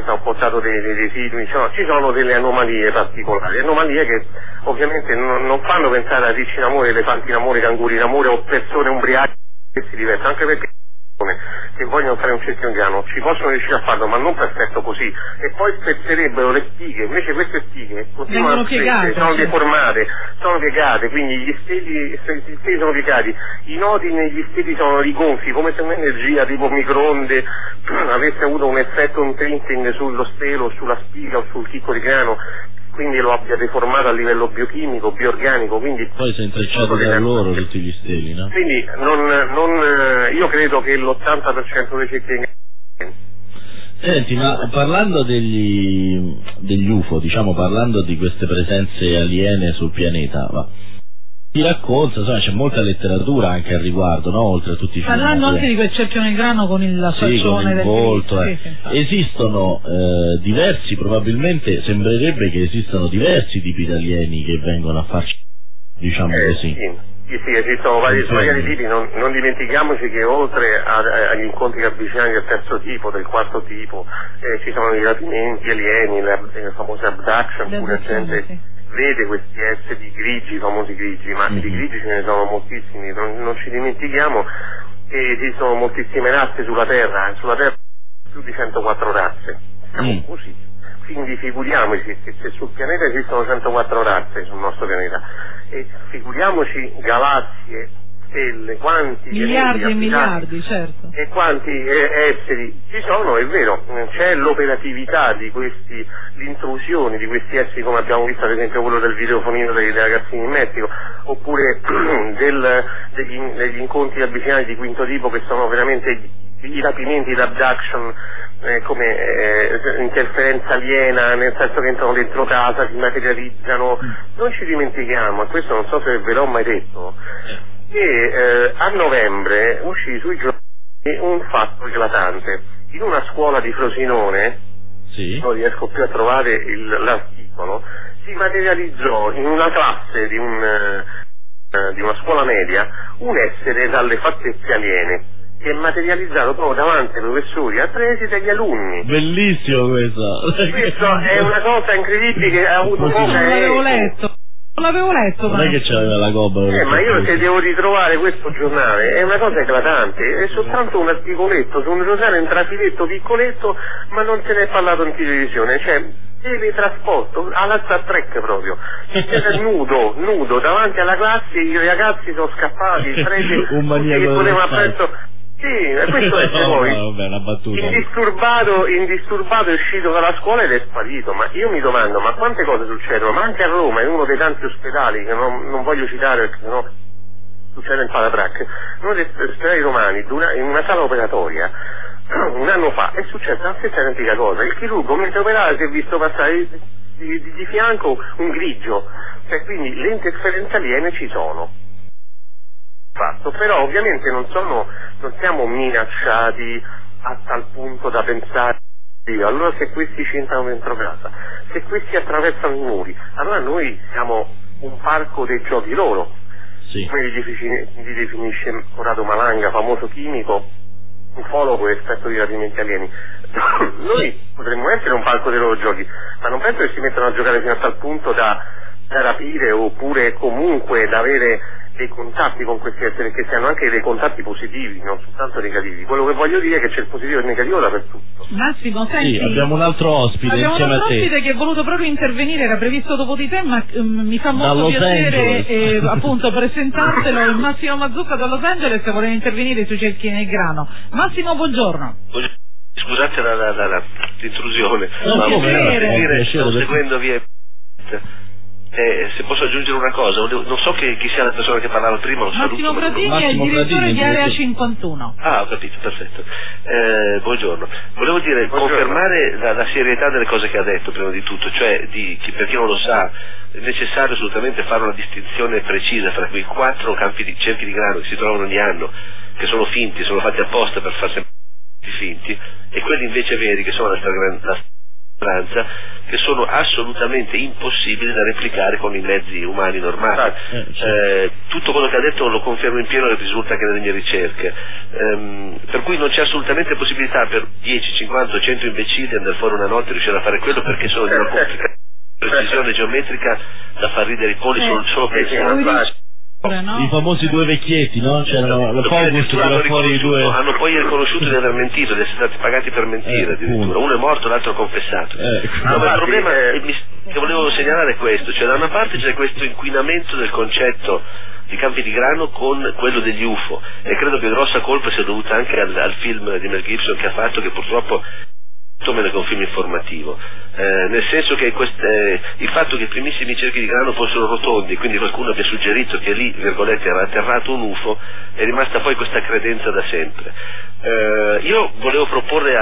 ho portato dei residui, ci sono delle anomalie particolari, anomalie che ovviamente non fanno pensare a ricci in amore, elefanti in amore, canguri in amore o persone ubriache che si divertono, anche perché che vogliono fare un cerchio indiano ci possono riuscire a farlo, ma non perfetto così, e poi spezzerebbero le spighe, invece queste spighe continuano a crescere, sono deformate, sono piegate, quindi gli steli sono piegati, i nodi negli steli sono rigonfi, come se un'energia tipo microonde avesse avuto un effetto imprinting sullo stelo, sulla spiga o sul chicco di grano, quindi lo abbia deformato a livello biochimico, bioorganico, quindi poi si è intrecciato da loro tutti gli steli, no? Quindi io credo che l'80% dei cerchi. Senti, ma parlando degli UFO, diciamo, parlando di queste presenze aliene sul pianeta, ti racconta, insomma, c'è molta letteratura anche al riguardo, no? Oltre a tutti i film. Parlando anche di quel cerchio nel grano con il faccione con il del volto. sì. Esistono diversi, probabilmente sembrerebbe che esistano diversi tipi di alieni che vengono a farci, diciamo così. Sì, esistono vari tipi, non dimentichiamoci che oltre agli incontri ravvicinati del terzo tipo, del quarto tipo, ci sono i rapimenti alieni, le famose abduction, pure gente vede questi esseri grigi, famosi grigi, ma di grigi ce ne sono moltissimi, non ci dimentichiamo che esistono moltissime razze sulla Terra più di 104 razze, siamo così, quindi figuriamoci che se sul pianeta esistono 104 razze, sul nostro pianeta, e figuriamoci galassie, stelle, quanti miliardi e miliardi, certo, e quanti esseri ci sono, è vero, c'è l'operatività di questi, l'intrusione di questi esseri, come abbiamo visto ad esempio quello del videofonino dei ragazzini in Messico, oppure degli incontri avvicinati di quinto tipo, che sono veramente i rapimenti d'abduction, come interferenza aliena, nel senso che entrano dentro casa, si materializzano. Non ci dimentichiamo, e questo non so se ve l'ho mai detto, che a novembre uscì sui giornali un fatto eclatante. In una scuola di Frosinone, non riesco più a trovare l'articolo, si materializzò in una classe di una scuola media un essere dalle fattezze aliene, che è materializzato proprio davanti ai professori, ai presidi e agli alunni. Bellissimo questo! Questo è una cosa incredibile che ha avuto poca Non l'avevo letto, non è che c'aveva la gobba. Ma io se devo ritrovare questo giornale, è una cosa eclatante, è soltanto un articoletto su un giornale, un trafiletto piccoletto, ma non se ne è parlato in televisione, cioè teletrasporto alla Star Trek proprio, nudo, davanti alla classe, i ragazzi sono scappati, i preti che volevano appresso. Sì, questo è poi indisturbato è uscito dalla scuola ed è sparito, ma io mi domando, ma quante cose succedono? Ma anche a Roma, in uno dei tanti ospedali, che non voglio citare perché sennò succede il patatrack, uno degli ospedali romani, in una sala operatoria, un anno fa, è successa la stessa identica cosa, il chirurgo mentre operava si è visto passare di fianco un grigio, cioè quindi le interferenze aliene ci sono. Fatto, però ovviamente non siamo minacciati a tal punto da pensare, allora se questi ci entrano dentro casa, se questi attraversano i muri, allora noi siamo un parco dei giochi loro, come li definisce Corrado Malanga, famoso chimico, ufologo e esperto di rapimenti alieni. Noi potremmo essere un parco dei loro giochi, ma non penso che si mettano a giocare fino a tal punto da rapire, oppure comunque da avere dei contatti con questi esseri, che siano anche dei contatti positivi, non soltanto negativi. Quello che voglio dire è che c'è il positivo e il negativo dappertutto. Massimo, senti, abbiamo un altro ospite insieme a te. Che è voluto proprio intervenire, era previsto dopo di te, ma mi fa molto piacere appunto presentartelo, il Massimo Mazzucca da Los Angeles, che vuole intervenire sui cerchi nel grano. Massimo, buongiorno. Scusate l'intrusione, sto seguendo via. Se posso aggiungere una cosa, non so chi sia la persona che parlava prima, Massimo Pratini è il direttore di Area 51. Ah, ho capito, perfetto. Buongiorno. Volevo dire, confermare la serietà delle cose che ha detto prima di tutto, cioè che per chi non lo sa è necessario assolutamente fare una distinzione precisa fra quei 4 cerchi di grano che si trovano ogni anno, che sono finti, sono fatti apposta per far sembrare finti, e quelli invece veri, che sono la che sono assolutamente impossibili da replicare con i mezzi umani normali. Tutto quello che ha detto lo confermo in pieno e risulta anche nelle mie ricerche, per cui non c'è assolutamente possibilità per 10, 50 o 100 imbecilli di andare fuori una notte e riuscire a fare quello, perché sono di una precisione geometrica da far ridere i polli solo pensando. No? I famosi due vecchietti, no? C'erano lo Focus che era fuori i due. Hanno poi riconosciuto di aver mentito, di essere stati pagati per mentire addirittura. Uno è morto, l'altro ha confessato. No, ma il problema che volevo segnalare è questo, cioè da una parte c'è questo inquinamento del concetto di Campi di Grano con quello degli UFO, e credo che grossa colpa sia dovuta anche al film di Mel Gibson che ha fatto, che purtroppo come che un film informativo, nel senso che il fatto che i primissimi cerchi di grano fossero rotondi, quindi qualcuno abbia suggerito che lì, virgolette, era atterrato un UFO, è rimasta poi questa credenza da sempre. Io volevo proporre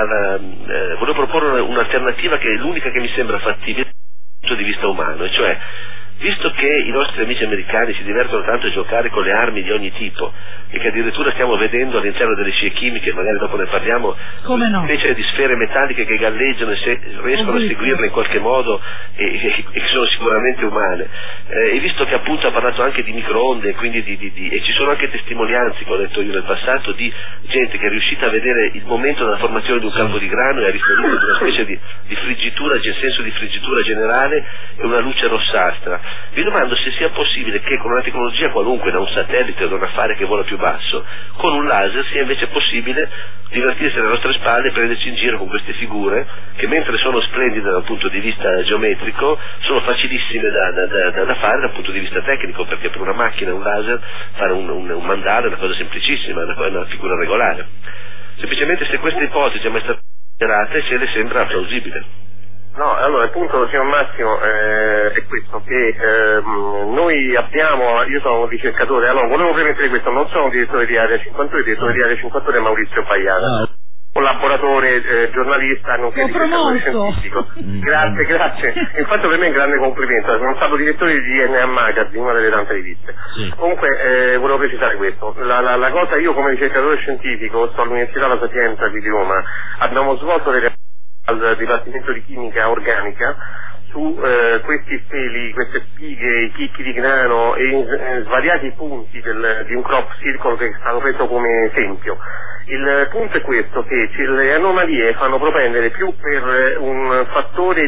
un'alternativa che è l'unica che mi sembra fattibile dal punto di vista umano, e cioè, visto che i nostri amici americani si divertono tanto a giocare con le armi di ogni tipo, e che addirittura stiamo vedendo all'interno delle scie chimiche, magari dopo ne parliamo, invece di sfere metalliche che galleggiano e riescono a seguirle in qualche modo e che sono sicuramente umane, e visto che appunto ha parlato anche di microonde, quindi e ci sono anche testimonianze che ho letto io nel passato di gente che è riuscita a vedere il momento della formazione di un campo di grano e ha riferito di una specie di friggitura, nel senso di friggitura generale, e una luce rossastra. Vi domando se sia possibile che con una tecnologia qualunque, da un satellite o da un affare che vola più basso, con un laser sia invece possibile divertirsi alle nostre spalle e prenderci in giro con queste figure che, mentre sono splendide dal punto di vista geometrico, sono facilissime da fare dal punto di vista tecnico, perché per una macchina un laser fare un mandala è una cosa semplicissima, è una figura regolare. Semplicemente, se questa ipotesi è mai stata considerata, se le sembra plausibile. No, allora il punto, signor Massimo, è questo, che noi abbiamo, io sono un ricercatore, allora volevo premettere questo, non sono direttore di Area 51, il direttore di Area 51 è Maurizio Paiana, collaboratore, giornalista, nonché ricercatore scientifico. Grazie, infatti per me è un grande complimento, sono stato direttore di DNA Magazine, una delle tante riviste. Comunque volevo precisare questo, la cosa, io come ricercatore scientifico sto all'Università La Sapienza di Roma, abbiamo svolto al Dipartimento di Chimica Organica su questi steli, queste spighe, i chicchi di grano e in svariati punti di un crop circle che è stato preso come esempio. Il punto è questo, che le anomalie fanno propendere più per un fattore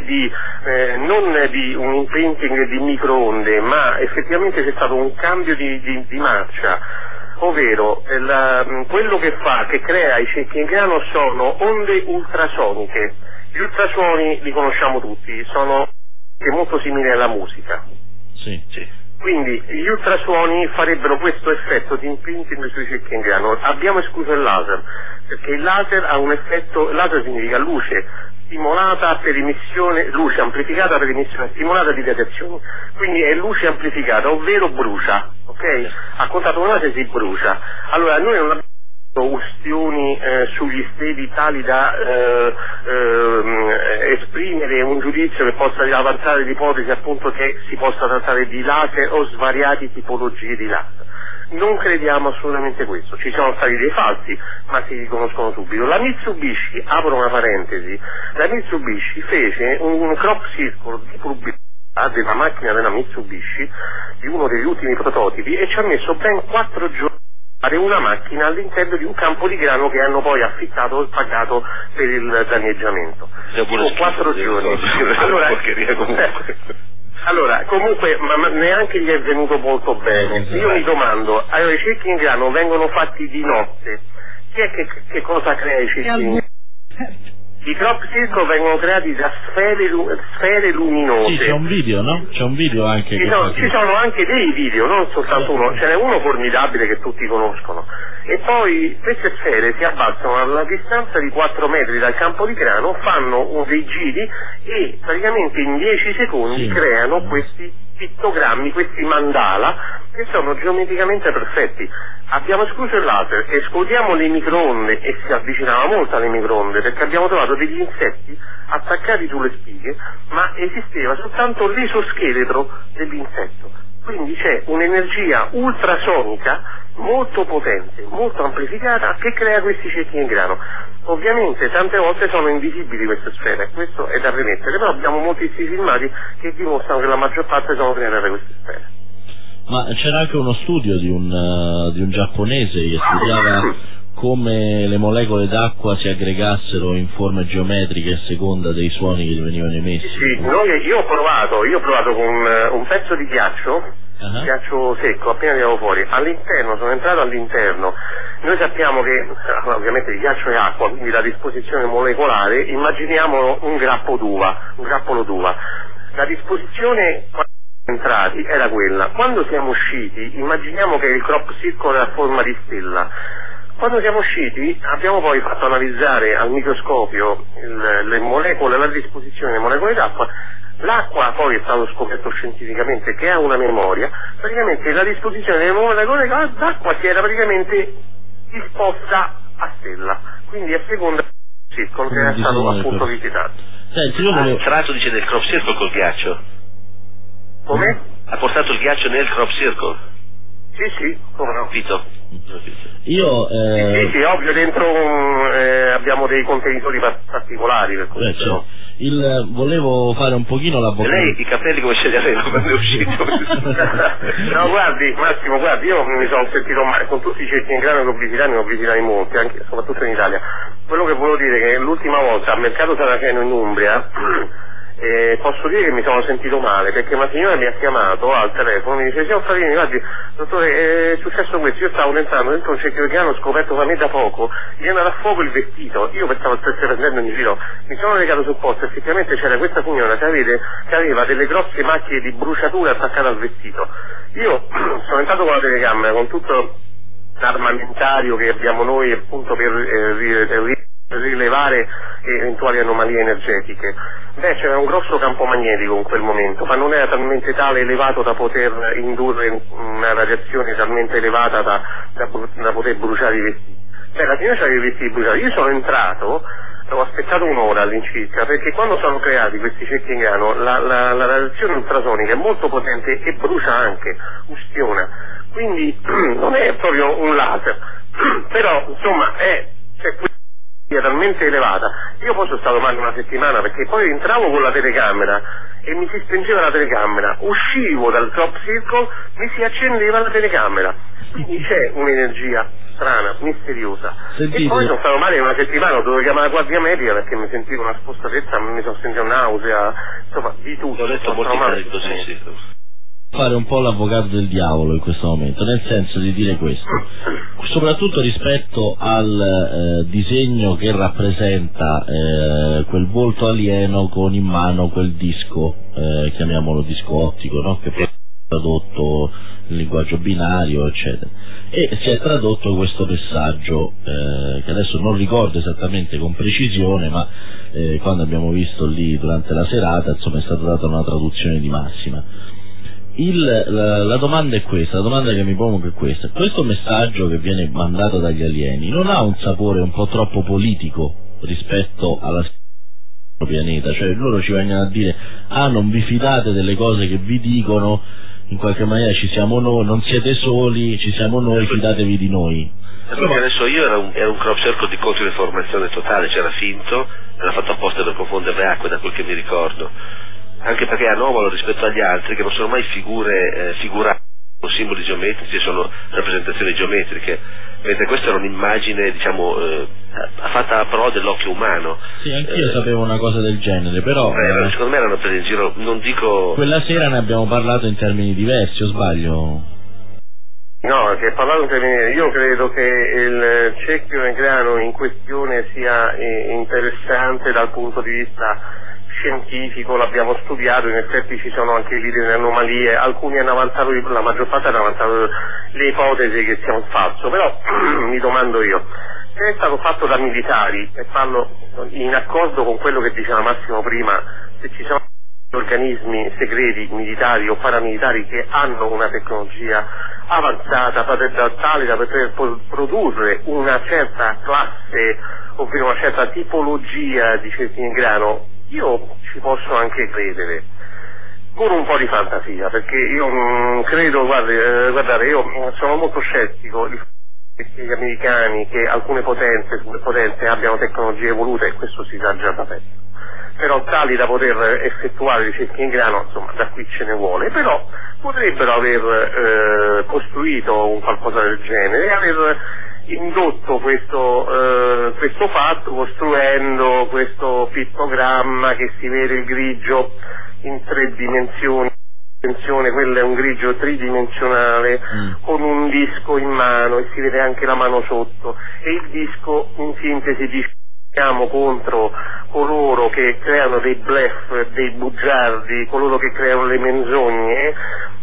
non di un imprinting di microonde, ma effettivamente c'è stato un cambio di marcia, ovvero quello che crea i cerchi in grano sono onde ultrasoniche. Gli ultrasuoni li conosciamo tutti, sono molto simili alla musica. Sì. Quindi gli ultrasuoni farebbero questo effetto di imprinting sui cerchi in grano. Abbiamo escluso il laser, perché il laser ha un effetto, laser significa luce stimolata per emissione, luce amplificata per emissione stimolata di radiazioni, quindi è luce amplificata, ovvero brucia, ok? A contatto con laser si brucia. Allora noi non abbiamo ustioni sugli steli tali da esprimere un giudizio che possa avanzare l'ipotesi appunto che si possa trattare di laser o svariate tipologie di laser. Non crediamo assolutamente questo, ci sono stati dei falsi, ma si riconoscono subito. La Mitsubishi, apro una parentesi, la Mitsubishi fece un crop circle di pubblicità della macchina della Mitsubishi, di uno degli ultimi prototipi, e ci ha messo ben 4 giorni fare una macchina all'interno di un campo di grano che hanno poi affittato e pagato per il danneggiamento. Dopo 4 giorni. Allora, comunque, ma neanche gli è venuto molto bene. Io mi domando, allora i cerchi in grano vengono fatti di notte. Chi è che cosa crea i cerchi in grano? I crop circle vengono creati da sfere luminose. Sì, c'è un video, no? C'è un video anche. Ci sono anche dei video, non soltanto uno, ce n'è uno formidabile che tutti conoscono. E poi queste sfere si abbassano alla distanza di 4 metri dal campo di grano, fanno dei giri e praticamente in 10 secondi creano questi pittogrammi, questi mandala, che sono geometricamente perfetti. Abbiamo escluso il laser, escludiamo le microonde, e si avvicinava molto alle microonde, perché abbiamo trovato degli insetti attaccati sulle spighe, ma esisteva soltanto l'esoscheletro dell'insetto. Quindi c'è un'energia ultrasonica molto potente, molto amplificata, che crea questi cerchi in grano. Ovviamente tante volte sono invisibili queste sfere, questo è da premettere, però abbiamo moltissimi filmati che dimostrano che la maggior parte sono create da queste sfere. Ma c'era anche uno studio di un giapponese che studiava come le molecole d'acqua si aggregassero in forme geometriche a seconda dei suoni che gli venivano emessi. Sì, io ho provato con un pezzo di ghiaccio, ghiaccio secco, appena tirato fuori, sono entrato all'interno. Noi sappiamo che ovviamente il ghiaccio è acqua, quindi la disposizione molecolare, immaginiamo un grappolo d'uva. La disposizione entrati era quella. Quando siamo usciti, immaginiamo che il crop circle è a forma di stella. Quando siamo usciti abbiamo poi fatto analizzare al microscopio le molecole, la disposizione delle molecole d'acqua. L'acqua poi è stato scoperto scientificamente che ha una memoria, praticamente la disposizione delle molecole d'acqua si era praticamente disposta a stella, quindi a seconda del circolo che era stato appunto visitato. Il tratto dice del crop circle col ghiaccio. Come? Ha portato il ghiaccio nel crop circle? Sì, come no? Capito? Io sì, ovvio, dentro abbiamo dei contenitori particolari per questo. Volevo fare un pochino l'avvocato. Lei i capelli come ce li aveva quando è uscito? No, guardi Massimo, io mi sono sentito male con tutti i cerchi in grano che ho visitati molti, anche soprattutto in Italia. Quello che volevo dire è che l'ultima volta al mercato Saraceno in Umbria posso dire che mi sono sentito male, perché una signora mi ha chiamato al telefono e mi dice: signor Farini, guardi, dottore, è successo questo, io stavo entrando dentro un cerchio grano, ho scoperto da me da poco, gli è andato a fuoco il vestito, io pensavo stesse prendendo in giro, mi sono legato sul posto, effettivamente c'era questa signora che aveva delle grosse macchie di bruciature attaccate al vestito. Io sono entrato con la telecamera, con tutto l'armamentario che abbiamo noi appunto per rilevare eventuali anomalie energetiche. C'era un grosso campo magnetico in quel momento, ma non era talmente elevato da poter indurre una radiazione talmente elevata da poter bruciare i vestiti. La signora c'aveva i vestiti bruciati, io sono entrato, ho aspettato un'ora all'incirca, perché quando sono creati questi cerchi in grano la radiazione ultrasonica è molto potente e brucia anche, ustiona, quindi non è proprio un laser, però insomma è talmente elevata. Io poi sono stato male una settimana, perché poi entravo con la telecamera e mi si spengeva la telecamera, uscivo dal crop circle, mi si accendeva la telecamera, quindi c'è un'energia strana, misteriosa. Sentite. E poi sono stato male una settimana, ho dovuto chiamare la guardia medica perché mi sentivo una spostatezza, mi sono sentito nausea, insomma di tutto. Ho detto molto male così, fare un po' l'avvocato del diavolo in questo momento, nel senso di dire questo, soprattutto rispetto al disegno che rappresenta quel volto alieno con in mano quel disco, chiamiamolo disco ottico, no? Che poi è tradotto in linguaggio binario, eccetera, e si è tradotto questo messaggio che adesso non ricordo esattamente con precisione, ma quando abbiamo visto lì durante la serata, insomma, è stata data una traduzione di massima. La domanda è questa, la domanda che mi pongo è questa: questo messaggio che viene mandato dagli alieni non ha un sapore un po' troppo politico rispetto alla pianeta? Cioè loro ci vengono a dire: non vi fidate delle cose che vi dicono, in qualche maniera ci siamo noi, non siete soli, ci siamo noi, fidatevi di noi. Perché adesso io era un crop circle di controinformazione totale, c'era finto, era fatto apposta per confondere le acque, da quel che mi ricordo, anche perché è anomalo rispetto agli altri, che non sono mai figure figurate con simboli geometrici, sono rappresentazioni geometriche, mentre questa era un'immagine, diciamo, fatta però dell'occhio umano. Sì, anch'io sapevo una cosa del genere, però secondo me erano prese in giro, non dico... Quella sera ne abbiamo parlato in termini diversi, o sbaglio? No, che parlato in termini, io credo che il cerchio in grano in questione sia interessante dal punto di vista scientifico, l'abbiamo studiato, in effetti ci sono anche lì delle anomalie, alcuni hanno avanzato, la maggior parte hanno avanzato le ipotesi che sia un falso, però mi domando io, se è stato fatto da militari, e parlo in accordo con quello che diceva Massimo prima, se ci sono organismi segreti, militari o paramilitari che hanno una tecnologia avanzata tale da poter produrre una certa classe, ovvero una certa tipologia di cerchi in grano, io ci posso anche credere. con un po' di fantasia, perché io credo, guardate, io sono molto scettico gli americani che alcune superpotenze abbiano tecnologie evolute, e questo si sa già da pezzo, però tali da poter effettuare ricerche in grano, insomma, da qui ce ne vuole, però potrebbero aver costruito un qualcosa del genere e aver indotto questo fatto costruendo questo pittogramma che si vede il grigio in 3 dimensioni. Attenzione, quello è un grigio tridimensionale con un disco in mano e si vede anche la mano sotto, e il disco in sintesi diciamo contro coloro che creano dei bluff, dei bugiardi, coloro che creano le menzogne.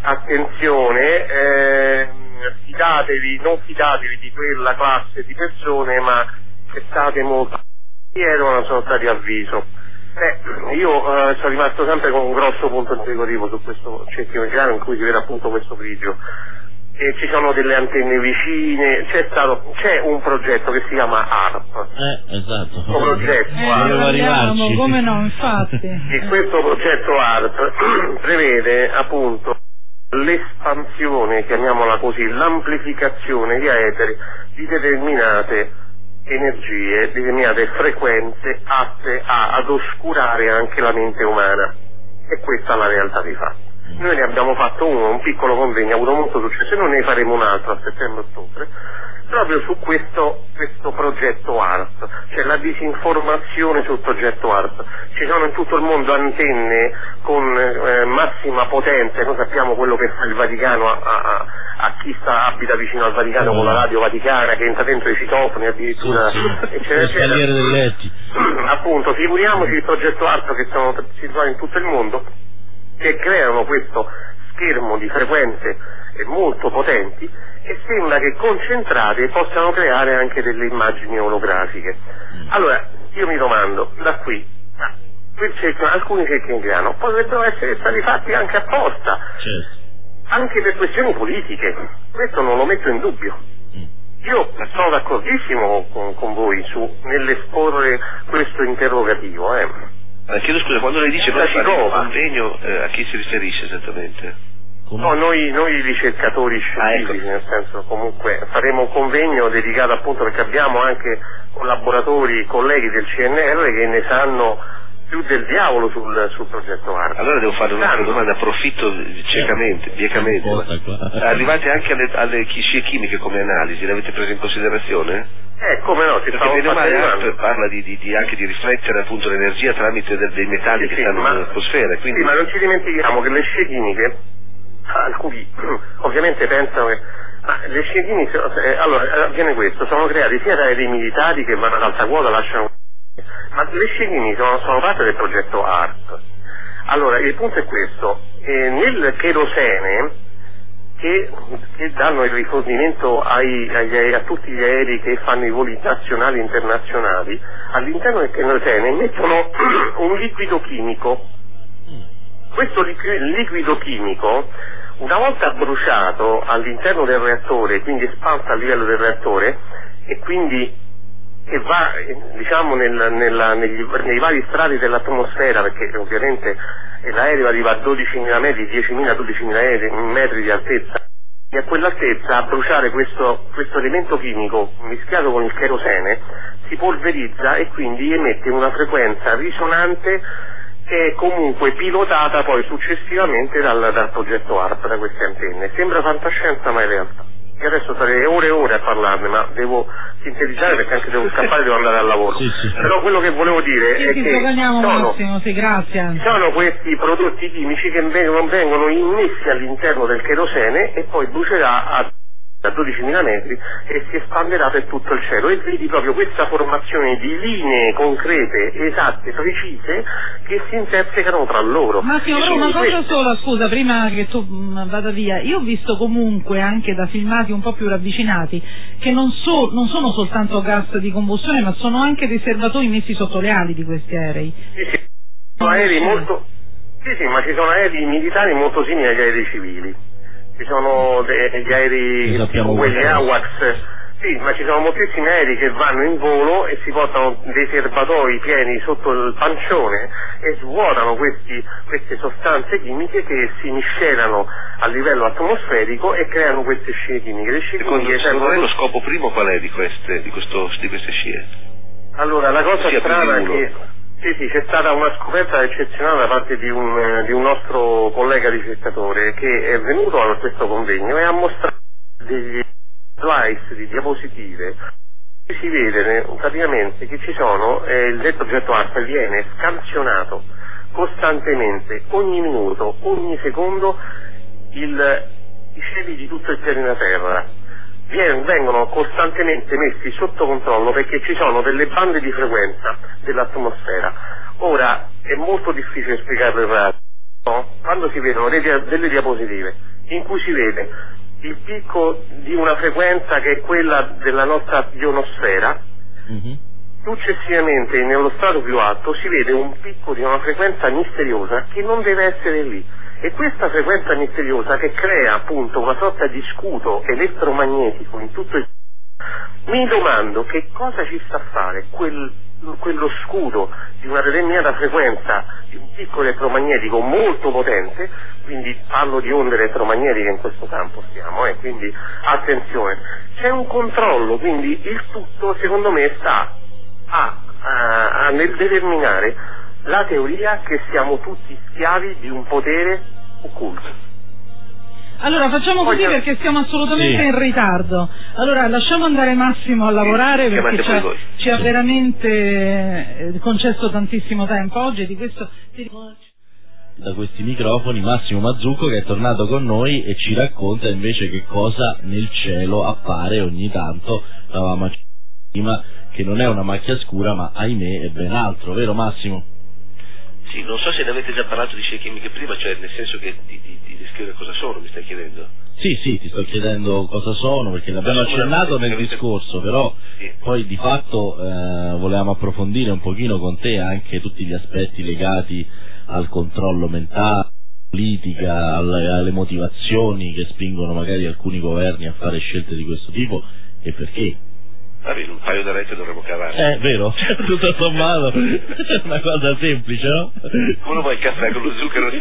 Attenzione, non fidatevi di quella classe di persone, ma state molto era una sorta di avviso. Io sono rimasto sempre con un grosso punto interrogativo su questo cerchio grano in cui si vede appunto questo grigio, e ci sono delle antenne vicine, c'è un progetto che si chiama ARP. Esatto. Un progetto arrivarci. Come no, infatti. E questo progetto ARP prevede appunto l'espansione, chiamiamola così, l'amplificazione via etere di determinate energie, determinate frequenze atte ad oscurare anche la mente umana, e questa è la realtà dei fatti. Noi ne abbiamo fatto un piccolo convegno, ha avuto molto successo, e noi ne faremo un altro a settembre-ottobre proprio su questo progetto ARP, cioè la disinformazione sul progetto ARP. Ci sono in tutto il mondo antenne con massima potenza, noi sappiamo quello che fa il Vaticano a chi abita vicino al Vaticano con la radio vaticana che entra dentro i citofoni addirittura, eccetera. Appunto, figuriamoci il progetto ARP che si trova in tutto il mondo, che creano questo schermo di frequenze molto potenti, e sembra che concentrate possano creare anche delle immagini olografiche. Allora, io mi domando, da qui, alcuni cerchi in grano potrebbero essere stati fatti anche apposta, anche per questioni politiche, questo non lo metto in dubbio. Io sono d'accordissimo con voi nell'esporre questo interrogativo. Chiedo scusa, quando lei dice fare un convegno, a chi si riferisce esattamente? No, noi ricercatori scientifici, nel senso, comunque faremo un convegno dedicato appunto, perché abbiamo anche collaboratori, colleghi del CNR che ne sanno più del diavolo sul progetto ARP. Allora devo fare un'altra domanda, approfitto biecamente. Arrivate anche alle scie chimiche come analisi, le avete prese in considerazione? Come no, perché bene male ARP parla anche di riflettere appunto l'energia tramite dei metalli che stanno nell'atmosfera. Quindi... Sì, ma non ci dimentichiamo che le scie chimiche, alcuni ovviamente pensano che le scie chimiche, allora avviene questo, sono creati sia dai militari che vanno ad alta quota, lasciano, ma le scie chimiche sono parte del progetto ARP. Allora il punto è questo, nel cherosene che danno il rifornimento a tutti gli aerei che fanno i voli nazionali e internazionali, all'interno del cherosene mettono un liquido chimico. Questo liquido chimico, una volta bruciato all'interno del reattore, quindi espanso a livello del reattore, e quindi che va diciamo nei vari strati dell'atmosfera, perché ovviamente l'aereo arriva a 12.000 metri, 10.000-12.000 metri di altezza, e a quell'altezza a bruciare questo elemento chimico mischiato con il cherosene si polverizza e quindi emette una frequenza risonante che è comunque pilotata poi successivamente dal progetto ARP, da queste antenne. Sembra fantascienza, ma è realtà. Io adesso sarei ore e ore a parlarne, ma devo sintetizzare perché anche devo scappare, devo andare al lavoro. Però quello che volevo dire è che sono questi prodotti chimici che vengono immessi all'interno del cherosene e poi brucerà a 12.000 metri e si espanderà per tutto il cielo, e vedi proprio questa formazione di linee concrete, esatte, precise, che si intersecano tra loro. Massimo, però una cosa sola, scusa, prima che tu vada via, io ho visto comunque anche da filmati un po' più ravvicinati che non sono soltanto gas di combustione, ma sono anche dei serbatoi messi sotto le ali di questi aerei. Sì, sono aerei molto... Sì, ma ci sono aerei militari molto simili agli aerei civili. Ci sono degli aerei tipo quelli AWACS, Sì, ma ci sono moltissimi aerei che vanno in volo e si portano dei serbatoi pieni sotto il pancione e svuotano queste sostanze chimiche che si miscelano a livello atmosferico e creano queste scie chimiche. Le scie chimiche secondo lei lo scopo primo qual è di queste scie? Allora, la cosa strana è che sì, c'è stata una scoperta eccezionale da parte di un nostro collega ricercatore che è venuto a questo convegno e ha mostrato degli slice di diapositive. Si vede praticamente che ci sono, il detto oggetto ARPA viene scansionato costantemente, ogni minuto, ogni secondo, i cieli di tutto il pianeta Terra vengono costantemente messi sotto controllo perché ci sono delle bande di frequenza dell'atmosfera. Ora è molto difficile spiegarlo in radio, no? Quando si vedono delle diapositive in cui si vede il picco di una frequenza che è quella della nostra ionosfera, successivamente nello strato più alto si vede un picco di una frequenza misteriosa che non deve essere lì, e questa frequenza misteriosa che crea appunto una sorta di scudo elettromagnetico in tutto il... Mi domando che cosa ci sta a fare quello scudo di una determinata frequenza, di un picco elettromagnetico molto potente, quindi parlo di onde elettromagnetiche in questo campo stiamo, quindi attenzione, c'è un controllo, quindi il tutto secondo me sta nel determinare la teoria che siamo tutti schiavi di un potere occulto. Allora facciamo così perché siamo assolutamente in ritardo. Allora lasciamo andare Massimo a lavorare perché ci ha veramente concesso tantissimo tempo oggi, di questo da questi microfoni Massimo Mazzucco, che è tornato con noi e ci racconta invece che cosa nel cielo appare ogni tanto. Stavamo prima che non è una macchia scura, ma ahimè è ben altro, vero Massimo? Sì, non so se ne avete già parlato di scie chimiche prima, cioè nel senso che di descrivere cosa sono, mi stai chiedendo? Sì, ti sto chiedendo cosa sono, perché l'abbiamo accennato nel discorso, però poi di fatto volevamo approfondire un pochino con te anche tutti gli aspetti legati al controllo mentale, politica, alle motivazioni che spingono magari alcuni governi a fare scelte di questo tipo e perché. Un paio di rette dovremmo cavare. Vero? Tutto sommato è una cosa semplice, no? Uno vuoi il caffè con lo zucchero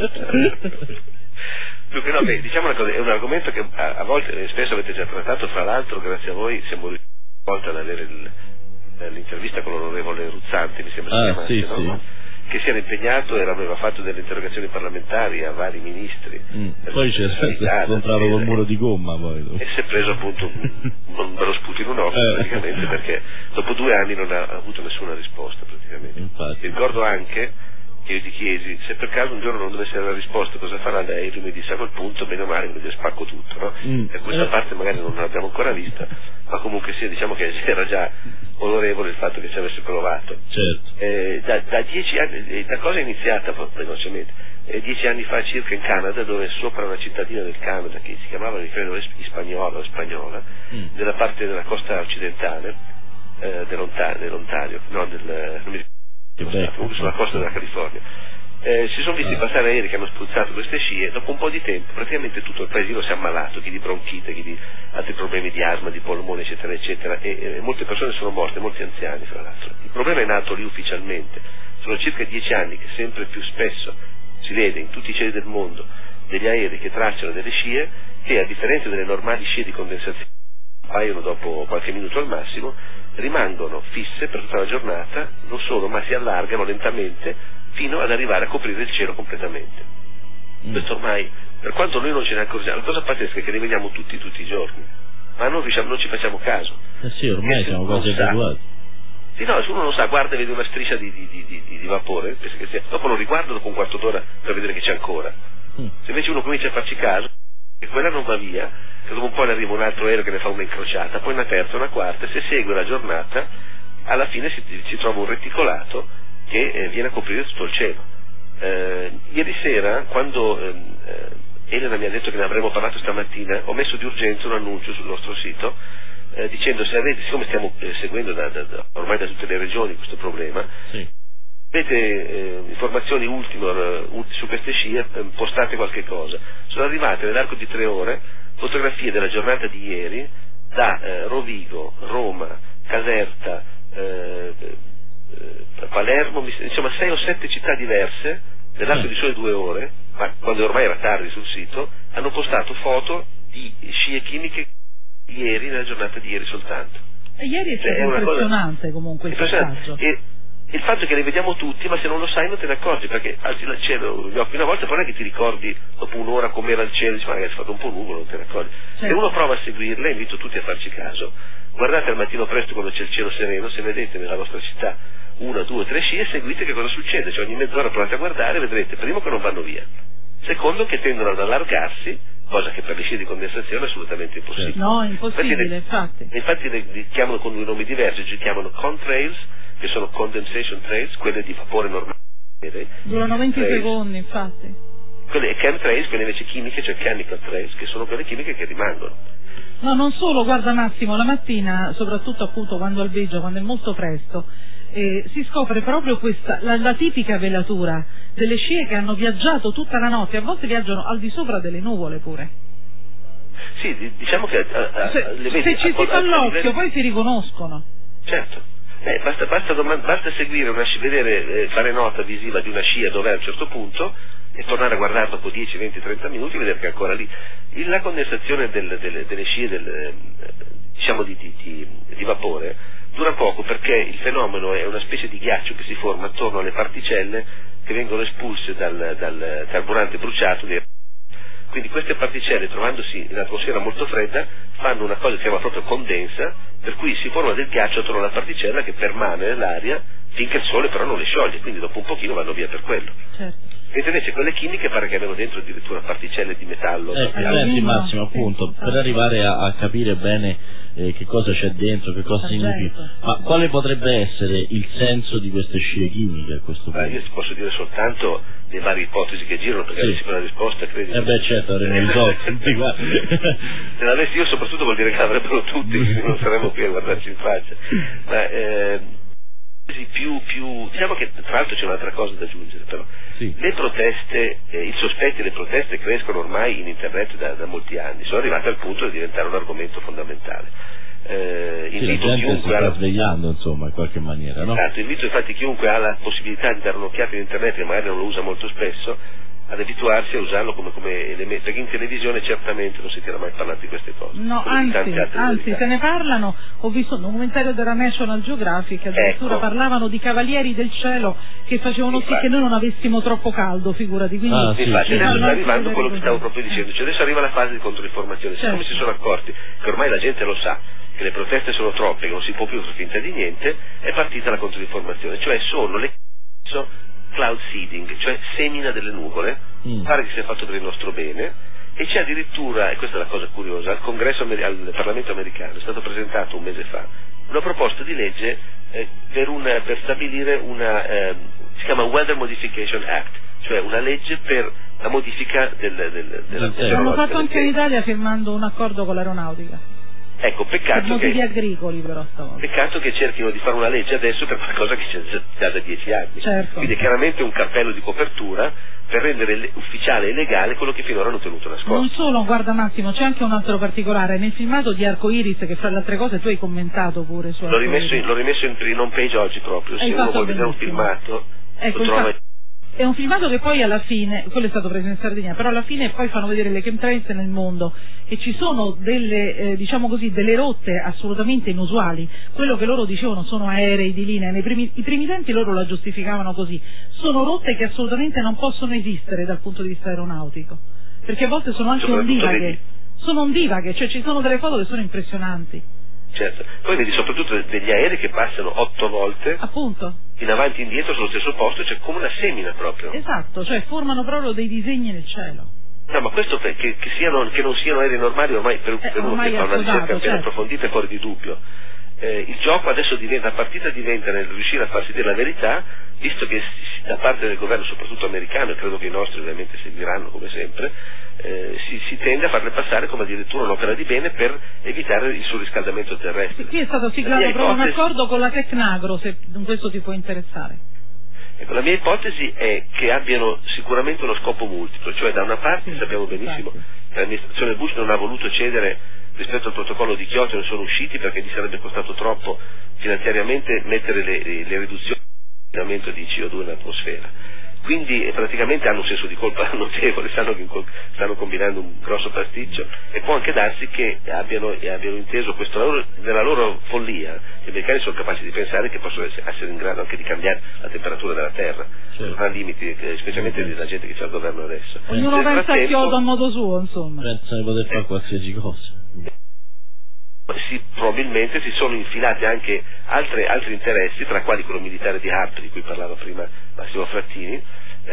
Dunque, no, diciamo una cosa, è un argomento che a volte, spesso avete già trattato, fra l'altro grazie a voi siamo riusciti a avere l'intervista con l'onorevole Ruzzanti, mi sembra si chiamasse, no? Sì. Che si era impegnato e aveva fatto delle interrogazioni parlamentari a vari ministri. Poi si è scontrato col muro di gomma e si è preso appunto un bello sputo in un occhio praticamente, perché dopo 2 anni non ha avuto nessuna risposta praticamente. Infatti. Ricordo anche che io gli chiesi se per caso un giorno non dovesse avere la risposta cosa farà lei, lui mi disse a quel punto bene o male mi spacco tutto, no? E questa parte magari non l'abbiamo ancora vista, ma comunque sia, diciamo che era già onorevole il fatto che ci avesse provato. Certo. Da 10 anni, la cosa è iniziata velocemente 10 anni fa circa in Canada, dove sopra una cittadina del Canada che si chiamava, mi credo, Spagnola, della parte della costa occidentale dell'Ontario, no, non mi ricordo, sulla costa della California, si sono visti passare aerei che hanno spruzzato queste scie. Dopo un po' di tempo praticamente tutto il paesino si è ammalato, chi di bronchite, chi di altri problemi di asma, di polmone, eccetera eccetera, e molte persone sono morte, molti anziani fra l'altro. Il problema è nato lì ufficialmente, sono circa 10 anni che sempre più spesso si vede in tutti i cieli del mondo degli aerei che tracciano delle scie che, a differenza delle normali scie di condensazione, appaiono dopo qualche minuto al massimo, rimangono fisse per tutta la giornata, non solo, ma si allargano lentamente fino ad arrivare a coprire il cielo completamente. Questo ormai, per quanto noi non ce ne accorgiamo, la cosa pazzesca è che li vediamo tutti i giorni, ma non ci facciamo caso. Sì, ormai siamo quasi abituati. Sì, no, se uno non sa, guarda e vede una striscia di vapore, pensa che sia, dopo lo riguarda dopo un quarto d'ora per vedere che c'è ancora. Se invece uno comincia a farci caso, e quella non va via, che dopo un po' ne arriva un altro aereo che ne fa una incrociata, poi una terza, una quarta, e se segue la giornata, alla fine si trova un reticolato che viene a coprire tutto il cielo. Ieri sera, quando Elena mi ha detto che ne avremmo parlato stamattina, ho messo di urgenza un annuncio sul nostro sito, dicendo siccome stiamo seguendo ormai da tutte le regioni questo problema, avete informazioni ultime su queste scie, postate qualche cosa. Sono arrivate nell'arco di 3 ore fotografie della giornata di ieri da Rovigo, Roma, Caserta, Palermo, insomma 6 o 7 città diverse nell'arco di sole 2 ore, ma quando ormai era tardi sul sito, hanno postato foto di scie chimiche ieri, nella giornata di ieri soltanto. E ieri è stato impressionante comunque il passaggio. E il fatto è che le vediamo tutti, ma se non lo sai non te ne accorgi, perché alzi il cielo gli occhi una volta, poi non è che ti ricordi dopo un'ora com'era il cielo, dici magari è fatto un po' nuvolo, non te ne accorgi. Se uno prova a seguirle, invito tutti a farci caso, guardate al mattino presto quando c'è il cielo sereno, se vedete nella vostra città 1, 2, 3 scie, seguite che cosa succede, cioè ogni mezz'ora provate a guardare e vedrete primo che non vanno via, secondo che tendono ad allargarsi, cosa che per le scie di condensazione è assolutamente impossibile. No, impossibile, infatti le chiamano con 2 nomi diversi, ci chiamano contrails, che sono condensation trails, quelle di vapore normale. Durano 20 secondi, infatti. Quelle chemtrails, quelle invece chimiche, cioè chemical trails, che sono quelle chimiche che rimangono. No, non solo, guarda Massimo, la mattina, soprattutto appunto quando albeggia, quando è molto presto, si scopre proprio questa, la tipica velatura delle scie che hanno viaggiato tutta la notte, a volte viaggiano al di sopra delle nuvole pure. Sì, diciamo che le vedi, se ci si fa l'occhio poi si riconoscono. Certo. Basta seguire una scia, fare nota visiva di una scia dove è a un certo punto e tornare a guardare dopo 10, 20, 30 minuti e vedere che è ancora lì. La condensazione delle scie diciamo di vapore dura poco, perché il fenomeno è una specie di ghiaccio che si forma attorno alle particelle che vengono espulse dal carburante bruciato. Quindi queste particelle, trovandosi in atmosfera molto fredda, fanno una cosa che si chiama proprio condensa, per cui si forma del ghiaccio attorno alla particella che permane nell'aria finché il sole però non le scioglie, quindi dopo un pochino vanno via per quello. Certo. Mentre invece quelle chimiche pare che abbiano dentro addirittura particelle di metallo. Senti Massimo, appunto, per arrivare a capire bene che cosa c'è dentro, che cosa significa, ma quale potrebbe essere il senso di queste scie chimiche a questo punto? Io ti posso dire soltanto le varie ipotesi che girano, perché avessi una risposta, credi? Certo, avremmo risolto tutti quanti. Se l'avessi io soprattutto vuol dire che l'avrebbero tutti, quindi non saremmo qui a guardarci in faccia. Ma diciamo che tra l'altro c'è un'altra cosa da aggiungere, però le proteste, i sospetti e le proteste crescono ormai in internet da molti anni, sono arrivate al punto di diventare un argomento fondamentale. La gente si sta svegliando, insomma, in qualche maniera, no? Esatto, invito infatti chiunque ha la possibilità di dare un'occhiata in internet e magari non lo usa molto spesso ad abituarsi a usarlo come elemento, perché in televisione certamente non si sentirà mai parlare di queste cose. No, anzi se ne parlano. Ho visto un documentario della National Geographic, addirittura parlavano di cavalieri del cielo che facevano sì che noi non avessimo troppo caldo, figurati. Quindi infatti adesso sta arrivando quello che stavo proprio dicendo, cioè adesso arriva la fase di controinformazione, siccome si sono accorti che ormai la gente lo sa, che le proteste sono troppe, che non si può più far finta di niente, è partita la controinformazione, cioè sono le cloud seeding, cioè semina delle nuvole, pare che sia fatto per il nostro bene, e c'è addirittura, e questa è la cosa curiosa, al Parlamento americano è stato presentato un mese fa una proposta di legge per stabilire si chiama Weather Modification Act, cioè una legge per la modifica della l'hanno fatto anche in Italia firmando un accordo con l'aeronautica. Ecco, peccato che cerchino di fare una legge adesso per qualcosa che c'è già da 10 anni. Certo. Quindi è chiaramente un cappello di copertura per rendere ufficiale e legale quello che finora hanno tenuto nascosto. Non solo, guarda Massimo, c'è anche un altro particolare. Nel filmato di Arcoiris, che fra le altre cose tu hai commentato pure su Arcoiris. L'ho rimesso in home page oggi proprio, se uno vuole vedere un filmato, ecco, è un filmato che poi alla fine, quello è stato preso in Sardegna, però alla fine poi fanno vedere le chemtrails nel mondo e ci sono delle, diciamo così, delle rotte assolutamente inusuali. Quello che loro dicevano sono aerei di linea, i primi tempi loro la giustificavano così, sono rotte che assolutamente non possono esistere dal punto di vista aeronautico, perché a volte sono anche ondivaghe, cioè ci sono delle foto che sono impressionanti. Certo, poi vedi soprattutto degli aerei che passano 8 volte in avanti e indietro sullo stesso posto, cioè come una semina proprio. Esatto, cioè formano proprio dei disegni nel cielo. No, ma questo che non siano aerei normali ormai per uno che fa una ricerca appena approfondita è fuori di dubbio. Il gioco adesso la partita diventa nel riuscire a farsi dire la verità, visto che da parte del governo, soprattutto americano, e credo che i nostri ovviamente seguiranno come sempre, si tende a farle passare come addirittura un'opera di bene per evitare il surriscaldamento terrestre. Qui è stato siglato proprio un accordo con la Tecnagro, se questo ti può interessare. Ecco, la mia ipotesi è che abbiano sicuramente uno scopo multiplo, cioè da una parte sappiamo benissimo che l'amministrazione Bush non ha voluto cedere rispetto al protocollo di Kyoto non sono usciti perché gli sarebbe costato troppo finanziariamente mettere le riduzioni di inquinamento di CO2 nell'atmosfera. Quindi praticamente hanno un senso di colpa notevole, sanno che stanno combinando un grosso pasticcio, e può anche darsi che abbiano inteso questo nella loro follia. Gli americani sono capaci di pensare che possono essere in grado anche di cambiare la temperatura della Terra, non ha limiti, specialmente della gente che c'è al governo adesso. Ognuno pensa a Kyoto a modo suo, insomma. Pensa di poter fare qualsiasi cosa. Probabilmente si sono infilati anche altri interessi, tra quali quello militare di Harp, di cui parlava prima Massimo Frattini,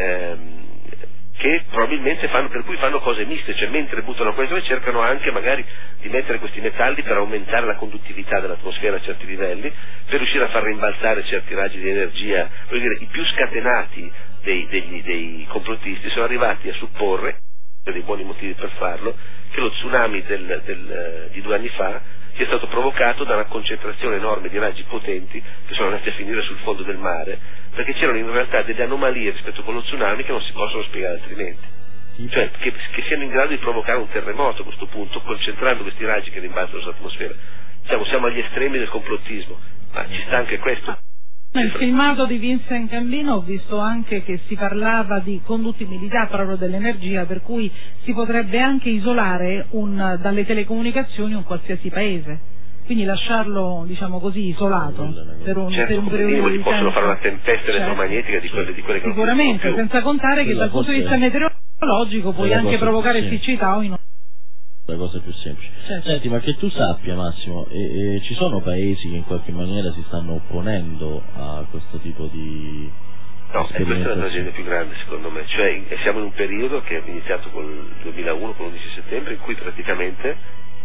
che probabilmente per cui fanno cose miste, cioè mentre buttano questo cercano anche magari di mettere questi metalli per aumentare la conduttività dell'atmosfera a certi livelli, per riuscire a far rimbalzare certi raggi di energia. Voglio dire, i più scatenati dei complottisti sono arrivati a supporre, per dei buoni motivi per farlo, che lo tsunami di 2 anni fa sia stato provocato da una concentrazione enorme di raggi potenti che sono andati a finire sul fondo del mare, perché c'erano in realtà delle anomalie rispetto a quello tsunami che non si possono spiegare altrimenti. Cioè che siano in grado di provocare un terremoto a questo punto, concentrando questi raggi che rimbalzano sull'atmosfera. Siamo agli estremi del complottismo, ma ci sta anche questo. Nel filmato di Vincent Gambino ho visto anche che si parlava di conduttibilità proprio dell'energia, per cui si potrebbe anche isolare dalle telecomunicazioni un qualsiasi paese, quindi lasciarlo, diciamo così, isolato per un periodo di tempo. Possono fare una tempesta elettromagnetica di quelle che sicuramente, senza contare che dal punto di vista meteorologico puoi anche provocare siccità o in la cosa più semplice. Certo. Senti, ma che tu sappia, Massimo, ci sono paesi che in qualche maniera si stanno opponendo a questo tipo di... No, questa è la tragedia più grande secondo me, cioè siamo in un periodo che è iniziato col 2001, con l'11 settembre, in cui praticamente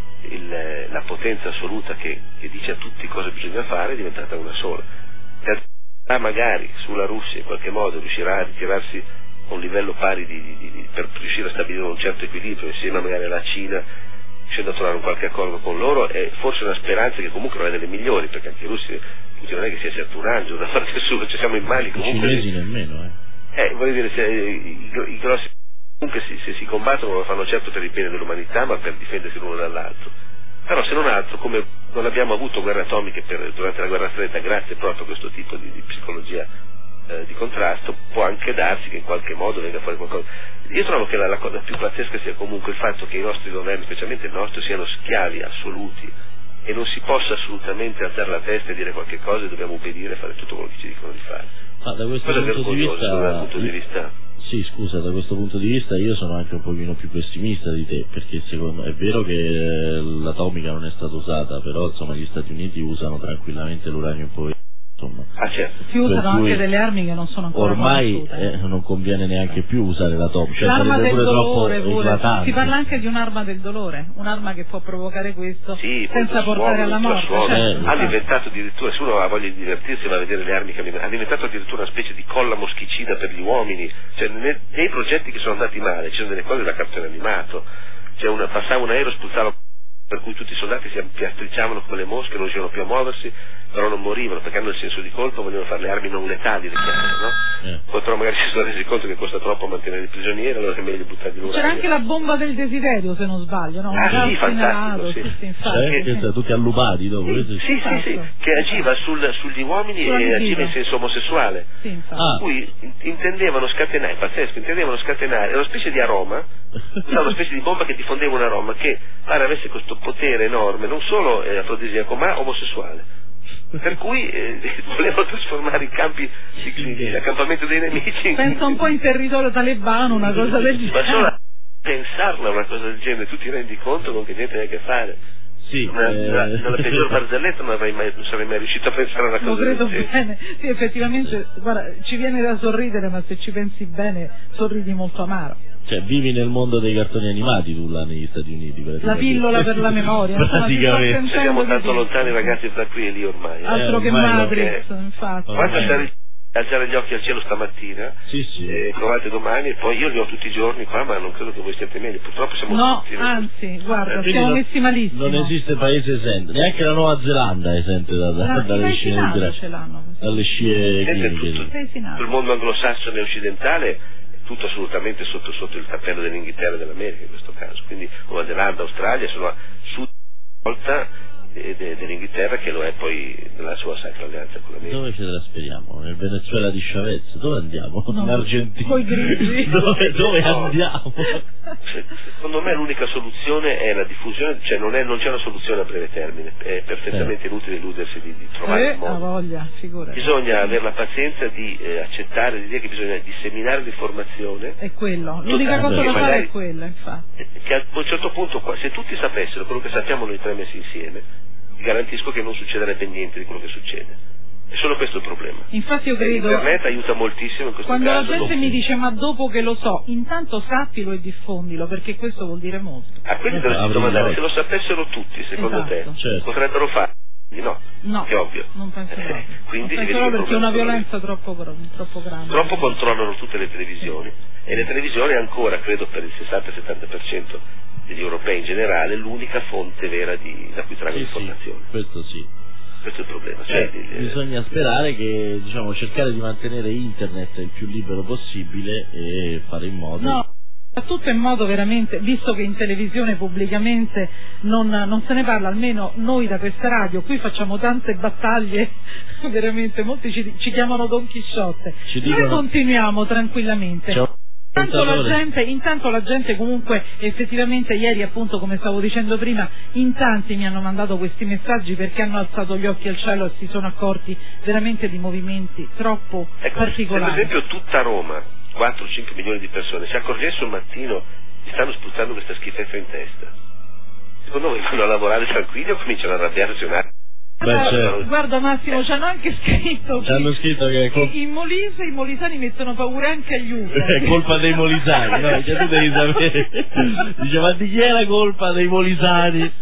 la potenza assoluta che dice a tutti cosa bisogna fare è diventata una sola. Magari sulla Russia in qualche modo riuscirà a ritirarsi a un livello pari per riuscire a stabilire un certo equilibrio insieme magari alla Cina, riuscendo a trovare un qualche accordo con loro, è forse una speranza che comunque non è delle migliori, perché anche i russi non è che sia certo un angelo da fare nessuno, cioè siamo in mani comunque. I cinesi nemmeno, voglio dire, i grossi comunque se si combattono non lo fanno certo per il bene dell'umanità, ma per difendersi l'uno dall'altro. Però se non altro, come non abbiamo avuto guerre atomiche durante la guerra fredda, grazie proprio a questo tipo di psicologia di contrasto, può anche darsi che in qualche modo venga fuori qualcosa. Io trovo che la cosa più pazzesca sia comunque il fatto che i nostri governi, specialmente il nostro, siano schiavi assoluti e non si possa assolutamente alzare la testa e dire qualche cosa e dobbiamo obbedire e fare tutto quello che ci dicono di fare. Ma da questo punto di vista, sì, scusa, da questo punto di vista io sono anche un pochino più pessimista di te, perché secondo è vero che l'atomica non è stata usata, però insomma gli Stati Uniti usano tranquillamente l'uranio impoverito. Certo. Si usano anche delle armi che non sono ancora ormai non conviene neanche più usare l'atomica, cioè l'arma del dolore pure. Si parla anche di un'arma del dolore, un'arma che può provocare questo senza portare alla morte. Hanno inventato addirittura, se uno ha voglia di divertirsi va a vedere le armi che hanno inventato addirittura una specie di colla moschicida per gli uomini, cioè nei progetti che sono andati male ci sono delle cose da cartone animato, cioè passava un aereo, spruzzava, per cui tutti i soldati si appiastricciavano come le mosche, non riuscivano più a muoversi, però non morivano perché hanno il senso di colpa, vogliono fare le armi non letali, le chiamano, no? Poi però magari si sono resi conto che costa troppo mantenere i prigionieri, allora è meglio buttarli in C'era anche la bomba del desiderio, se non sbaglio, no? Sì, fantastico, sì. Tutti allubati dopo. Sì, che agiva sugli uomini e agiva in senso omosessuale. Sì, per cui intendevano scatenare, pazzesco, era una specie di aroma, una specie di bomba che diffondeva un aroma che pare avesse questo potere enorme, non solo afrodisiaco ma omosessuale. Per cui volevano trasformare i campi l'accampamento dei nemici. Pensa un po' in territorio talebano, una cosa del genere. Ma solo a pensarla una cosa del genere, tu ti rendi conto con che niente hai a che fare. Sì, nella peggior barzelletta non sarei mai riuscito a pensare a una cosa del genere. Lo credo bene, sì, effettivamente, guarda, ci viene da sorridere, ma se ci pensi bene sorridi molto amaro. Cioè vivi nel mondo dei cartoni animati tu là negli Stati Uniti, la pillola per la memoria. Praticamente siamo tanto lontani ragazzi da qui e lì ormai. Altro che Matrix, infatti. Quando alzare gli occhi al cielo stamattina, provate domani e poi io li ho tutti i giorni qua, ma non credo che voi siate meglio, purtroppo siamo tutti. Anzi, guarda, siamo messi malissimo. Non esiste paese esente, neanche la Nuova Zelanda è esente dalle scie dalle scie cliniche. Il mondo anglosassone e occidentale tutto assolutamente sotto il cappello dell'Inghilterra e dell'America in questo caso, quindi Nuova Zelanda, Australia sono volta dell'Inghilterra, che lo è poi nella sua sacra alleanza con l'America. Dove ci trasferiamo? Nel Venezuela di Chavez? Dove andiamo? No, in Argentina? Dove andiamo? Secondo me l'unica soluzione è la diffusione, cioè non c'è una soluzione a breve termine, è perfettamente inutile illudersi di trovare un modo. Voglia, figurati. Bisogna avere la pazienza di accettare l'idea che bisogna disseminare l'informazione. È quello, l'unica cosa da fare è quella, infatti. Che a un certo punto, se tutti sapessero quello che sappiamo noi tre messi insieme, vi garantisco che non succederebbe niente di quello che succede. È solo questo il problema. Infatti io credo... Internet aiuta moltissimo in questo quando caso. Quando la gente mi dice ma dopo che lo so, intanto sappilo e diffondilo, perché questo vuol dire molto. Quindi dovresti domandare, se lo sapessero tutti, secondo te, certo, potrebbero fare? No, è ovvio. Non penso proprio. Quindi non penso perché è una violenza troppo grande. Troppo controllano tutte le televisioni, e le televisioni ancora, credo per il 60-70% degli europei in generale, l'unica fonte vera da cui traggono informazioni. Questo sì. Questo è il problema. Bisogna sperare che, cercare di mantenere internet il più libero possibile e fare in modo... No, tutto in modo veramente, visto che in televisione pubblicamente non se ne parla, almeno noi da questa radio, qui facciamo tante battaglie, veramente, molti ci chiamano Don Chisciotte. Noi continuiamo tranquillamente. Intanto la gente comunque effettivamente ieri, appunto, come stavo dicendo prima, in tanti mi hanno mandato questi messaggi perché hanno alzato gli occhi al cielo e si sono accorti veramente di movimenti troppo particolari. Per esempio tutta Roma, 4-5 milioni di persone, si accorgesse un mattino che stanno spruzzando questa schifezza in testa, secondo voi vanno a lavorare tranquilli o cominciano a arrabbiarsi un attimo? Certo. Guarda Massimo, ci hanno anche scritto che in Molise i molisani mettono paura anche agli UFO. È colpa dei molisani, no? Cioè, tu devi sapere. Dice, ma di chi è la colpa dei molisani?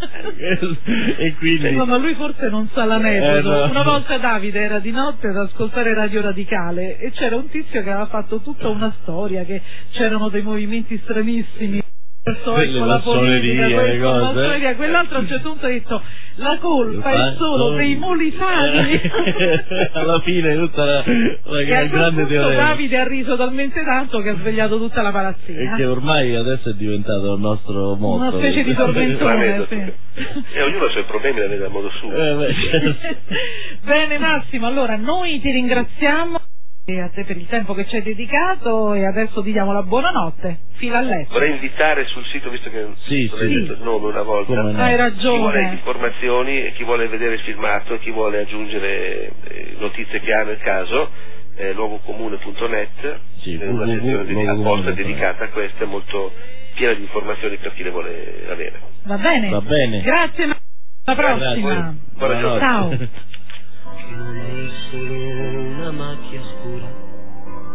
E quindi... ma lui forse non sa l'aneddoto. No. Una volta Davide era di notte ad ascoltare Radio Radicale e c'era un tizio che aveva fatto tutta una storia, che c'erano dei movimenti stranissimi. Le massonerie, le cose. Quell'altro a un certo punto ha detto la colpa è solo dei molisani. Alla fine tutta la grande teoria. Davide ha riso talmente tanto che ha svegliato tutta la palazzina. E che ormai adesso è diventato il nostro motto. Una specie di tormentone. E ognuno ha i suoi problemi, la vede a modo suo. Certo. Bene Massimo, allora noi ti ringraziamo a te per il tempo che ci hai dedicato e adesso ti diamo la buonanotte. Fila a letto. Vorrei invitare sul sito, visto che non hai detto il nome una volta, hai ragione, chi vuole informazioni e chi vuole vedere il filmato e chi vuole aggiungere notizie che ha nel caso, luogocomune.net, una sezione apposta dedicata a questo, è molto piena di informazioni per chi le vuole avere. Va bene. Grazie, alla prossima. Buonanotte. Ciao. Che non è solo una macchia scura